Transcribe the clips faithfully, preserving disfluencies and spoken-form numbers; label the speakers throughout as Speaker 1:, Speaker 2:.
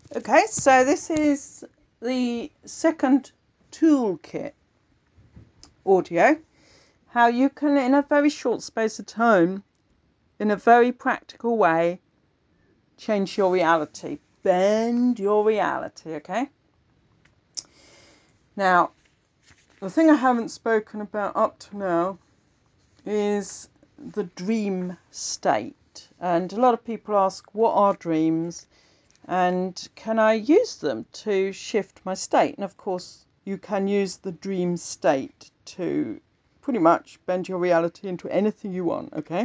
Speaker 1: Okay, so this is the second toolkit audio. How you can, in a very short space of time, in a very practical way, change your reality. Bend your reality, okay? Now, the thing I haven't spoken about up to now is the dream state. And a lot of people ask, what are dreams? And can I use them to shift my state? And of course, you can use the dream state to pretty much bend your reality into anything you want, okay?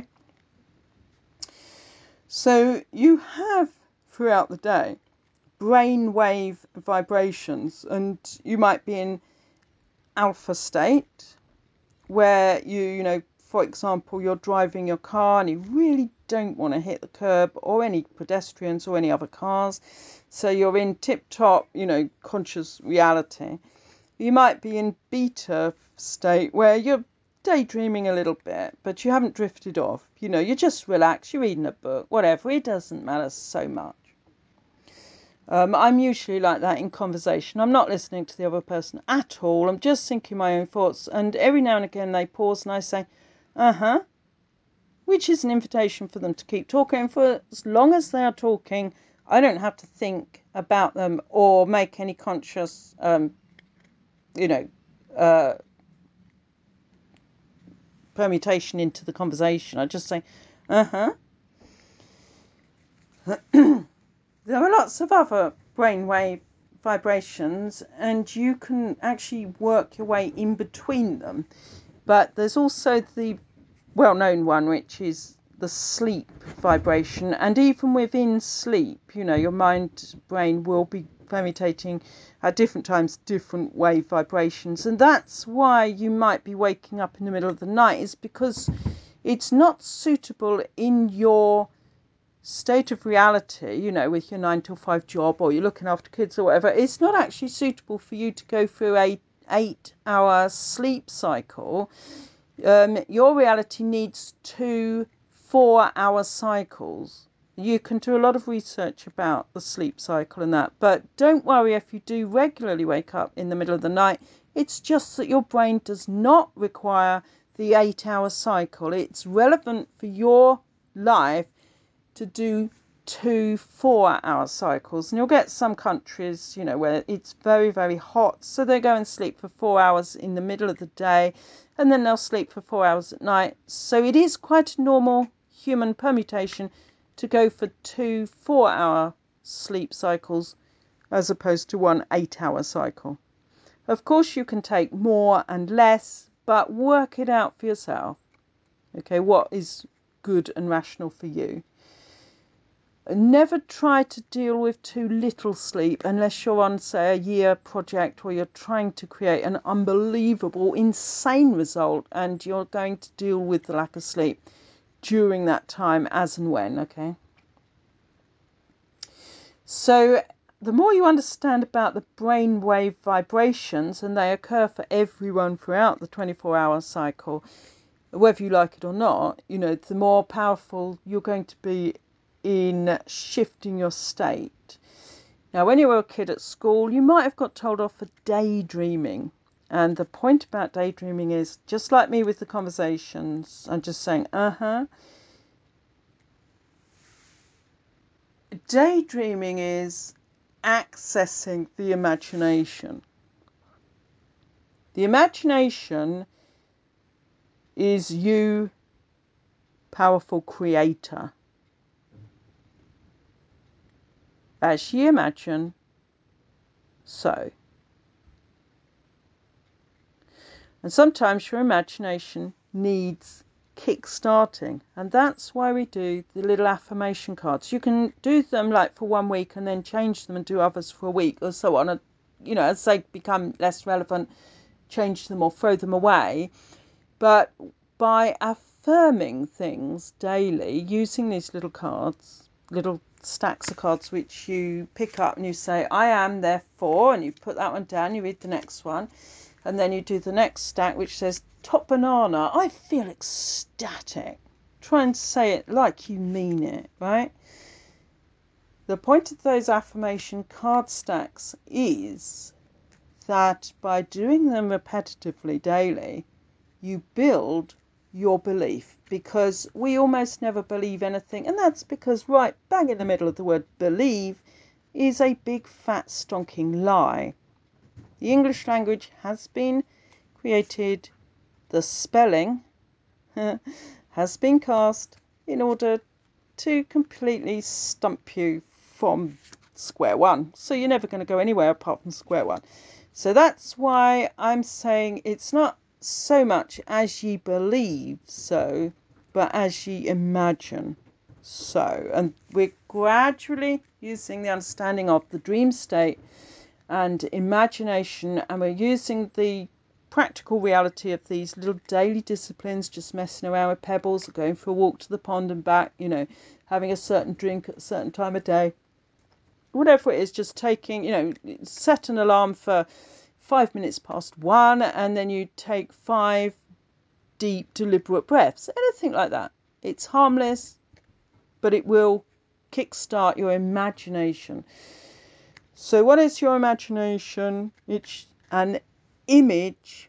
Speaker 1: So you have throughout the day brainwave vibrations, and you might be in alpha state where you, you know, for example, you're driving your car and you really don't want to hit the curb or any pedestrians or any other cars. So you're in tip-top, you know, conscious reality. You might be in beta state where you're daydreaming a little bit, but you haven't drifted off. You know, you're just relaxed, you're reading a book, whatever. It doesn't matter so much. Um, I'm usually like that in conversation. I'm not listening to the other person at all. I'm just thinking my own thoughts. And every now and again they pause and I say, uh-huh, which is an invitation for them to keep talking. For as long as they are talking, I don't have to think about them or make any conscious, um, you know, uh, permutation into the conversation. I just say, uh-huh. There are lots of other brainwave vibrations, and you can actually work your way in between them. But there's also the well-known one, which is the sleep vibration. And even within sleep, you know, your mind, brain will be permutating at different times, different wave vibrations. And that's why you might be waking up in the middle of the night, is because it's not suitable in your state of reality, you know, with your nine till five job or you're looking after kids or whatever. It's not actually suitable for you to go through a eight hour sleep cycle. Um, your reality needs two four hour cycles. You can do a lot of research about the sleep cycle and that, but don't worry if you do regularly wake up in the middle of the night. It's just that your brain does not require the eight hour cycle. It's relevant for your life to do two four hour cycles. And you'll get some countries, you know, where it's very, very hot. So they go and sleep for four hours in the middle of the day and then they'll sleep for four hours at night. So it is quite a normal human permutation to go for two four hour sleep cycles as opposed to one eight hour cycle. Of course, you can take more and less, but work it out for yourself. Okay, what is good and rational for you? Never try to deal with too little sleep unless you're on, say, a year project where you're trying to create an unbelievable, insane result and you're going to deal with the lack of sleep during that time as and when, okay? So the more you understand about the brainwave vibrations, and they occur for everyone throughout the twenty-four hour cycle, whether you like it or not, you know, the more powerful you're going to be in shifting your state. Now, when you were a kid at school, you might have got told off for daydreaming. And the point about daydreaming is, just like me with the conversations, I'm just saying, uh-huh. Daydreaming is accessing the imagination. The imagination is you, powerful creator. As ye imagine, so. And sometimes your imagination needs kick-starting. And that's why we do the little affirmation cards. You can do them like for one week and then change them and do others for a week or so on. And, you know, as they become less relevant, change them or throw them away. But by affirming things daily, using these little cards, little stacks of cards which you pick up and you say, I am, therefore, and you put that one down, you read the next one, and then you do the next stack which says, top banana, I feel ecstatic. Try and say it like you mean it, right? The point of those affirmation card stacks is that by doing them repetitively daily, you build your belief, because we almost never believe anything, and that's because right bang in the middle of the word believe is a big fat stonking lie. The English language has been created, the spelling has been cast in order to completely stump you from square one. So you're never going to go anywhere apart from square one. So that's why I'm saying it's not so much as ye believe so, but as ye imagine so. And we're gradually using the understanding of the dream state and imagination, and we're using the practical reality of these little daily disciplines, just messing around with pebbles, going for a walk to the pond and back, you know, having a certain drink at a certain time of day, whatever it is, just taking, you know, set an alarm for five minutes past one, and then you take five deep, deliberate breaths, anything like that. It's harmless, but it will kickstart your imagination. So what is your imagination? It's an image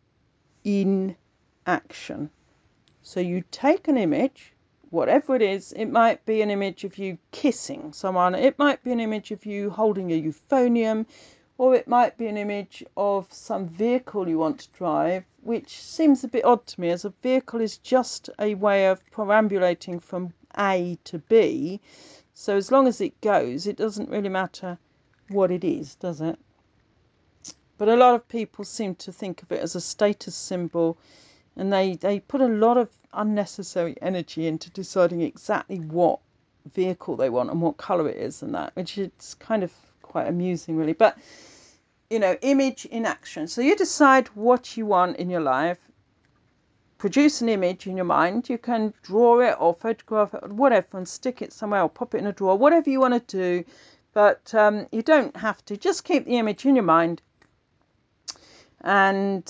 Speaker 1: in action. So you take an image, whatever it is. It might be an image of you kissing someone, it might be an image of you holding a euphonium, or it might be an image of some vehicle you want to drive, which seems a bit odd to me, as a vehicle is just a way of perambulating from A to B. So as long as it goes, it doesn't really matter what it is, does it? But a lot of people seem to think of it as a status symbol, and they, they put a lot of unnecessary energy into deciding exactly what vehicle they want and what colour it is and that, which is kind of quite amusing, really. But, you know, image in action. So you decide what you want in your life, produce an image in your mind. You can draw it or photograph it or whatever and stick it somewhere or pop it in a drawer, whatever you want to do. But um, you don't have to. Just keep the image in your mind. And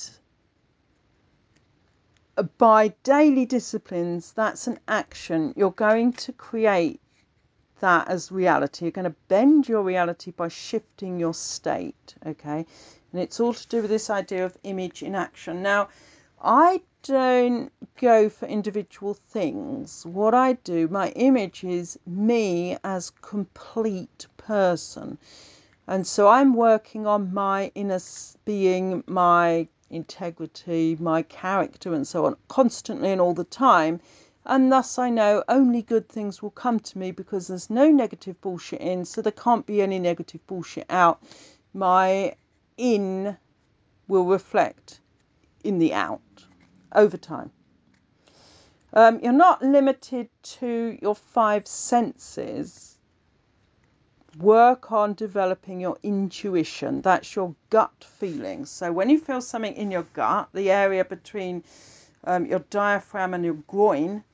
Speaker 1: by daily disciplines, that's an action. You're going to create that as reality. You're going to bend your reality by shifting your state, okay? And it's all to do with this idea of image in action. Now, I don't go for individual things. What I do, my image is me as complete person. And so I'm working on my inner being, my integrity, my character, and so on, constantly and all the time. And thus I know only good things will come to me, because there's no negative bullshit in, so there can't be any negative bullshit out. My in will reflect in the out over time. Um, you're not limited to your five senses. Work on developing your intuition. That's your gut feeling. So when you feel something in your gut, the area between um, your diaphragm and your groin,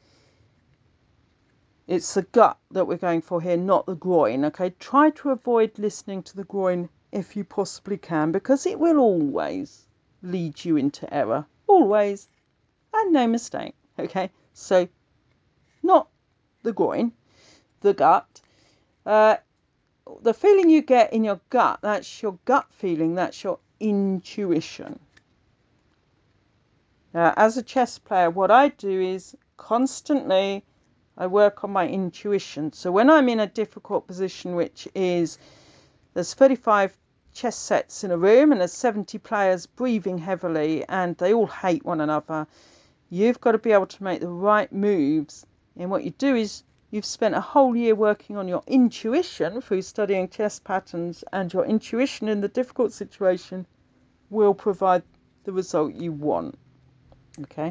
Speaker 1: it's the gut that we're going for here, not the groin. Okay, try to avoid listening to the groin if you possibly can, because it will always lead you into error. Always. And no mistake. Okay, so not the groin, the gut. Uh, the feeling you get in your gut, that's your gut feeling, that's your intuition. Now, as a chess player, what I do is constantly I work on my intuition. So when I'm in a difficult position, which is there's thirty-five chess sets in a room and there's seventy players breathing heavily and they all hate one another, you've got to be able to make the right moves. And what you do is you've spent a whole year working on your intuition through studying chess patterns, and your intuition in the difficult situation will provide the result you want. Okay?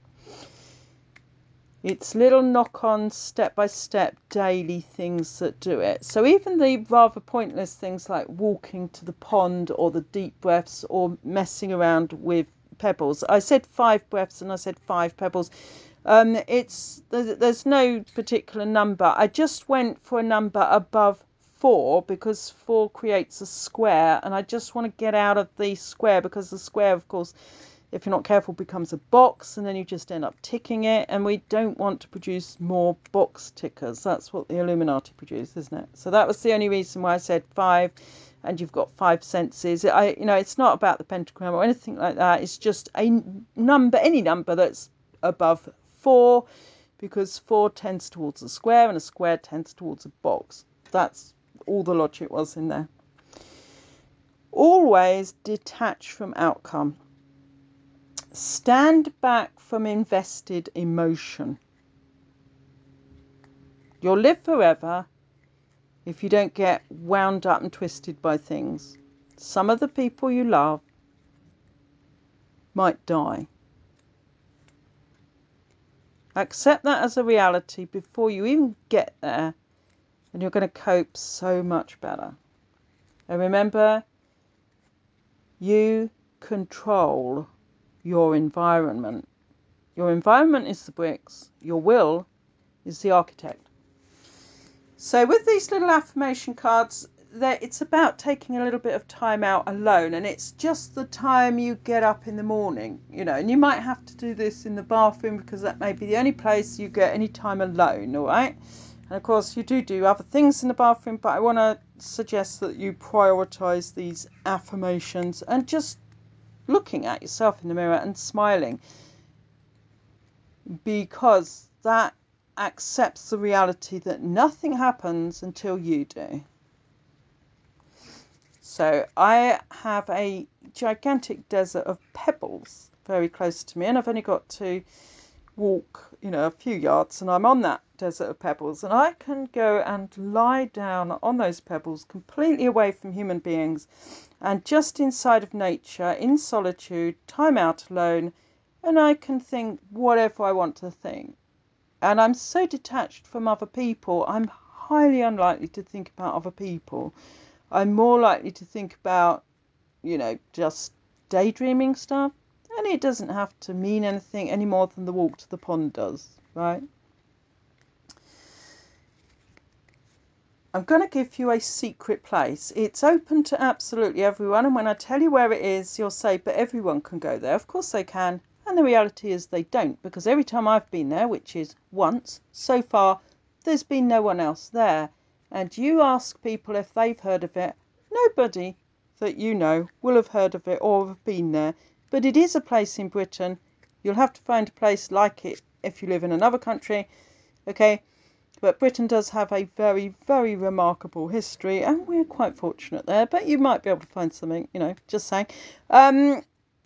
Speaker 1: It's little knock-on, step-by-step, daily things that do it. So even the rather pointless things like walking to the pond or the deep breaths or messing around with pebbles. I said five breaths and I said five pebbles. Um, it's there's, there's no particular number. I just went for a number above four because four creates a square, and I just want to get out of the square, because the square, of course, if you're not careful, becomes a box, and then you just end up ticking it. And we don't want to produce more box tickers. That's what the Illuminati produce, isn't it? So that was the only reason why I said five, and you've got five senses. I, you know, it's not about the pentagram or anything like that. It's just a number, any number that's above four, because four tends towards a square, and a square tends towards a box. That's all the logic was in there. Always detach from outcome. Stand back from invested emotion. You'll live forever if you don't get wound up and twisted by things. Some of the people you love might die. Accept that as a reality before you even get there, and you're going to cope so much better. And remember, you control your environment. Your environment is the bricks. Your will is the architect. So with these little affirmation cards, it's about taking a little bit of time out alone, and it's just the time you get up in the morning, you know, and you might have to do this in the bathroom because that may be the only place you get any time alone, all right? And of course you do do other things in the bathroom, but I want to suggest that you prioritize these affirmations and just looking at yourself in the mirror and smiling, because that accepts the reality that nothing happens until you do. So I have a gigantic desert of pebbles very close to me, and I've only got to walk, you know, a few yards, and I'm on that desert of pebbles, and I can go and lie down on those pebbles completely away from human beings and just inside of nature, in solitude, time out alone, and I can think whatever I want to think. And I'm so detached from other people, I'm highly unlikely to think about other people. I'm more likely to think about, you know, just daydreaming stuff. And it doesn't have to mean anything any more than the walk to the pond does, right? I'm going to give you a secret place. It's open to absolutely everyone. And when I tell you where it is, you'll say, but everyone can go there. Of course they can. And the reality is they don't, because every time I've been there, which is once, so far, there's been no one else there. And you ask people if they've heard of it, nobody that you know will have heard of it or have been there. But it is a place in Britain. You'll have to find a place like it if you live in another country, okay? But Britain does have a very, very remarkable history, and we're quite fortunate there. But you might be able to find something, you know, just saying. Um,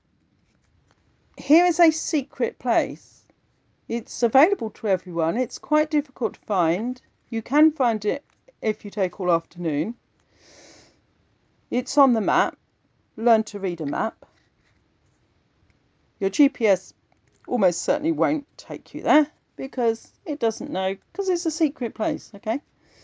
Speaker 1: here is a secret place. It's available to everyone. It's quite difficult to find. You can find it if you take all afternoon. It's on the map. Learn to read a map. Your G P S almost certainly won't take you there because it doesn't know, because it's a secret place, okay?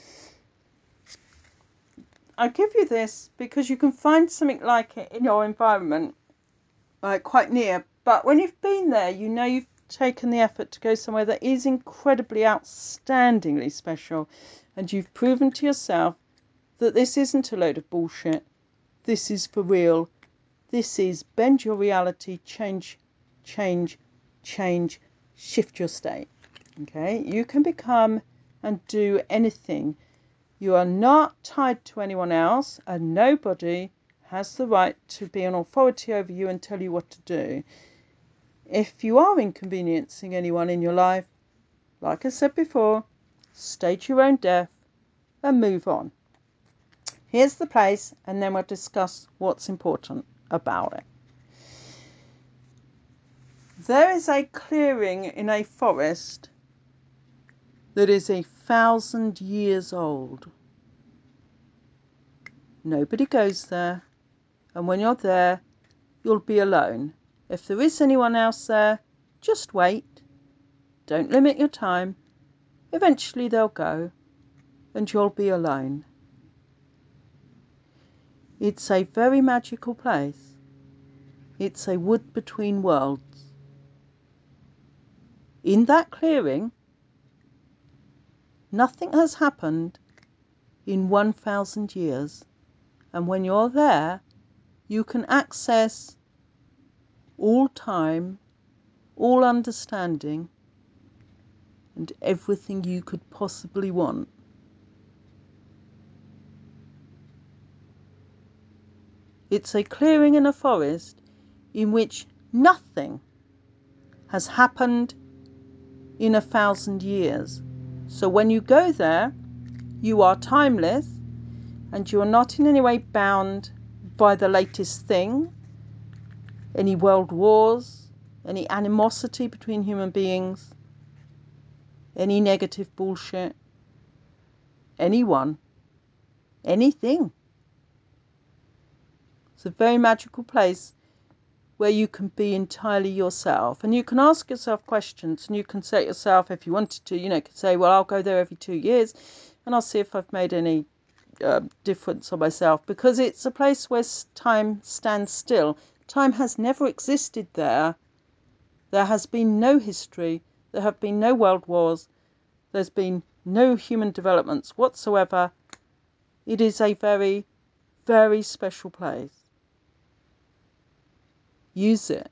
Speaker 1: I give you this because you can find something like it in your environment, like quite near, but when you've been there, you know you've taken the effort to go somewhere that is incredibly outstandingly special, and you've proven to yourself that this isn't a load of bullshit. This is for real. This is bend your reality, change, change, change, shift your state. Okay, you can become and do anything. You are not tied to anyone else, and nobody has the right to be an authority over you and tell you what to do. If you are inconveniencing anyone in your life, like I said before, stage your own death and move on. Here's the place, and then we'll discuss what's important about it. There is a clearing in a forest that is a thousand years old. Nobody goes there, and when you're there, you'll be alone. If there is anyone else there, just wait. Don't limit your time. Eventually they'll go, and you'll be alone. It's a very magical place. It's a wood between worlds. In that clearing, nothing has happened in one thousand years. And when you're there, you can access all time, all understanding, and everything you could possibly want. It's a clearing in a forest in which nothing has happened in a thousand years. So when you go there, you are timeless and you are not in any way bound by the latest thing, any world wars, any animosity between human beings, any negative bullshit, anyone, anything. It's a very magical place where you can be entirely yourself, and you can ask yourself questions, and you can set yourself, if you wanted to, you know, could say, well, I'll go there every two years and I'll see if I've made any uh, difference on myself, because it's a place where time stands still. Time has never existed there. There has been no history. There have been no world wars. There's been no human developments whatsoever. It is a very, very special place. Use it.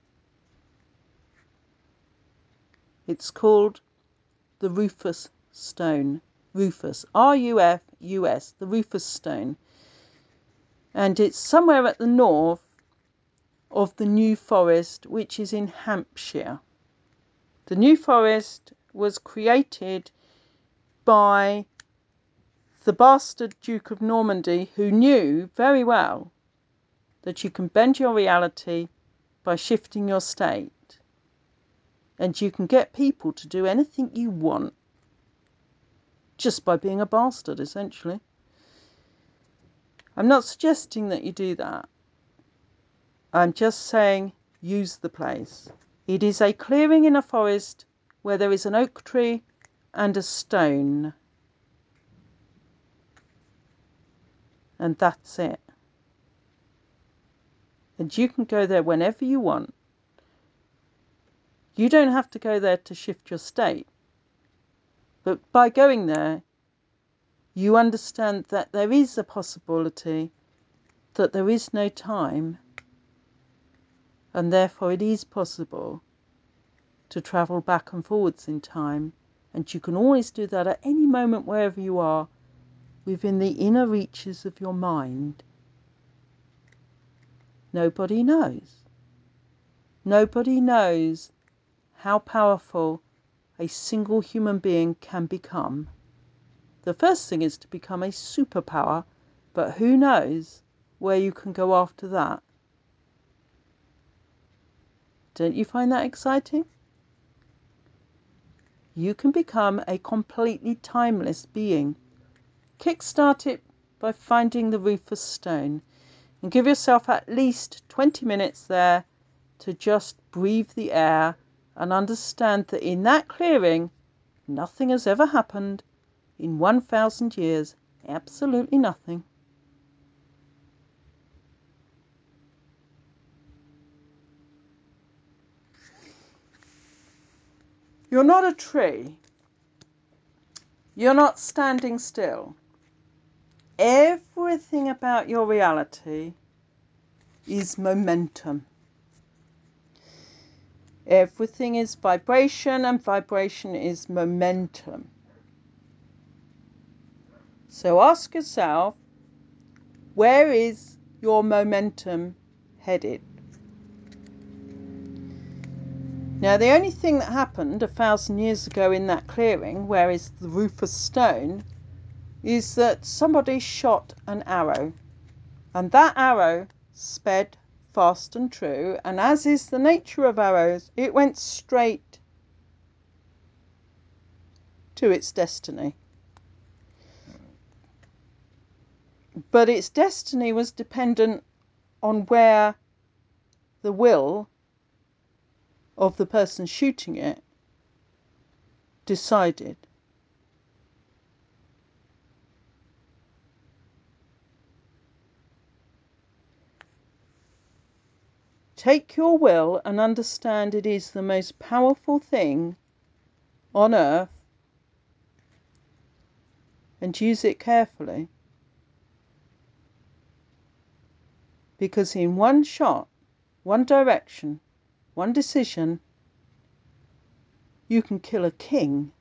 Speaker 1: It's called the Rufus Stone. Rufus. R U F U S. The Rufus Stone. And it's somewhere at the north of the New Forest, which is in Hampshire. The New Forest was created by the bastard Duke of Normandy, who knew very well that you can bend your reality by shifting your state. And you can get people to do anything you want just by being a bastard, essentially. I'm not suggesting that you do that. I'm just saying use the place. It is a clearing in a forest where there is an oak tree and a stone. And that's it. And you can go there whenever you want. You don't have to go there to shift your state. But by going there, you understand that there is a possibility that there is no time, and therefore it is possible to travel back and forwards in time, and you can always do that at any moment wherever you are within the inner reaches of your mind. Nobody knows. Nobody knows how powerful a single human being can become. The first thing is to become a superpower, but who knows where you can go after that? Don't you find that exciting? You can become a completely timeless being. Kickstart it by finding the Rufus Stone and give yourself at least twenty minutes there to just breathe the air and understand that in that clearing nothing has ever happened in one thousand years. Absolutely nothing. You're not a tree. You're not standing still. Everything about your reality is momentum. Everything is vibration, and vibration is momentum. So ask yourself, where is your momentum headed? Now, the only thing that happened a thousand years ago in that clearing, where is the Rufus Stone, is that somebody shot an arrow. And that arrow sped fast and true, and as is the nature of arrows, it went straight to its destiny. But its destiny was dependent on where the will of the person shooting it decided. Take your will and understand it is the most powerful thing on earth, and use it carefully, because in one shot, one direction, one decision, you can kill a king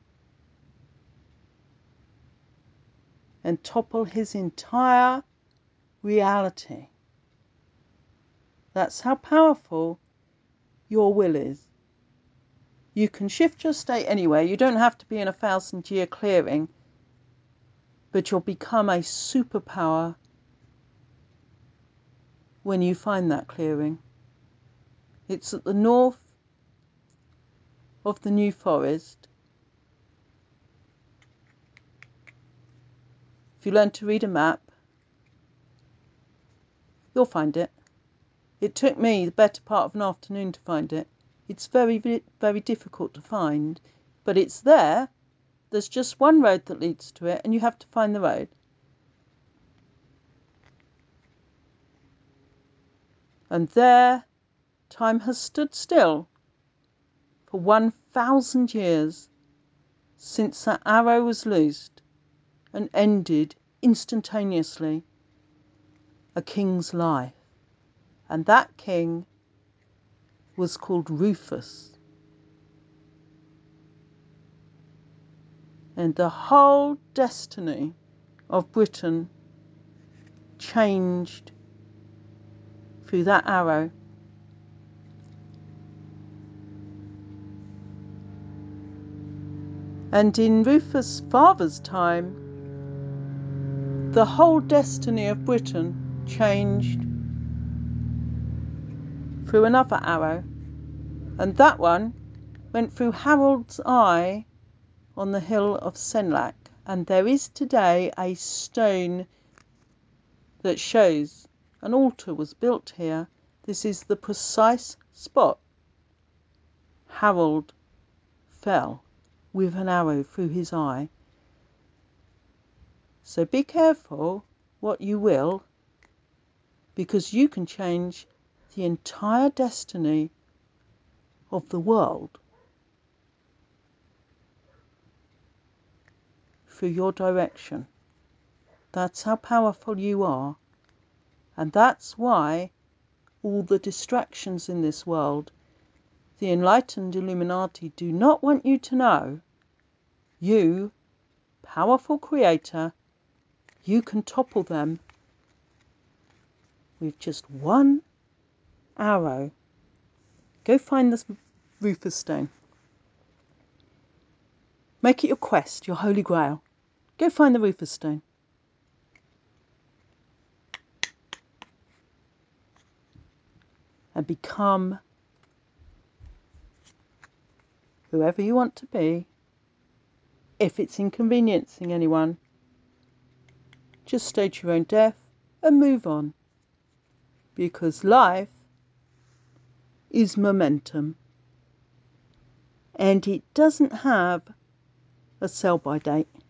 Speaker 1: and topple his entire reality. That's how powerful your will is. You can shift your state anywhere. You don't have to be in a thousand year clearing, but you'll become a superpower when you find that clearing. It's at the north of the New Forest. If you learn to read a map, you'll find it. It took me the better part of an afternoon to find it. It's very, very difficult to find, but it's there. There's just one road that leads to it, and you have to find the road. And there, time has stood still for one thousand years since that arrow was loosed and ended instantaneously a king's life. And that king was called Rufus. And the whole destiny of Britain changed through that arrow. And in Rufus' father's time, the whole destiny of Britain changed through another arrow. And that one went through Harold's eye on the hill of Senlac. And there is today a stone that shows an altar was built here. This is the precise spot Harold fell with an arrow through his eye. So be careful what you will, because you can change the entire destiny of the world through your direction. That's how powerful you are. And that's why all the distractions in this world, the enlightened Illuminati, do not want you to know. You, powerful creator, you can topple them with just one arrow. Go find this Rufus stone. Make it your quest, your holy grail. Go find the Rufus stone. And become whoever you want to be. If it's inconveniencing anyone, just stage your own death and move on. Because life is momentum. And it doesn't have a sell-by date.